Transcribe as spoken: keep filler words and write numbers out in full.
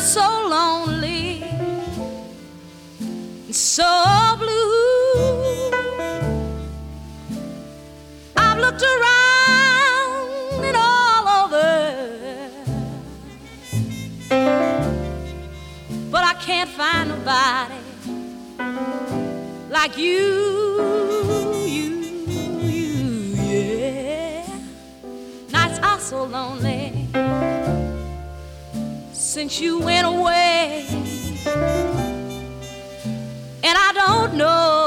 so lonely, so blue. I've looked around and all over, but I can't find nobody like you, you, you, yeah. Nights are so lonely since you went away, and I don't know